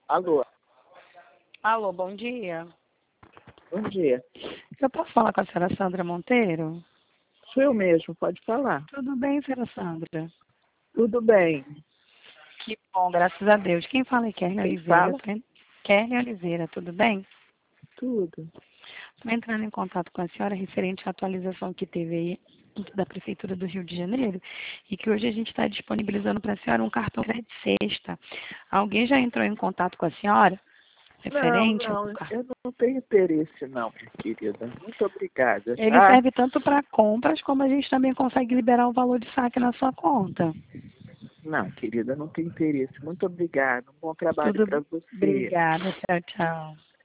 Alô, Alô, bom dia. bom dia. Eu posso falar com a senhora Sandra Monteiro? Sou eu mesmo, pode falar. Tudo bem, senhora Sandra? Tudo bem. Que bom, graças a Deus. Quem fala é Kerly Quem Oliveira. fala? Kerly Oliveira, tudo bem? Tudo. Estou entrando em contato com a senhora referente à atualização que teve aí da Prefeitura do Rio de Janeiro e que hoje a gente está disponibilizando para a senhora um cartão crédito sexta. Alguém já entrou em contato com a senhora Não, referente ao não, cartão? eu não tenho interesse não, minha querida. Muito obrigada, Ele tá? serve tanto para compras como a gente também consegue liberar o valor de saque na sua conta. Não, querida, não tenho interesse. Muito obrigada. Um bom trabalho Tudo. para você. Obrigada. Tchau, tchau.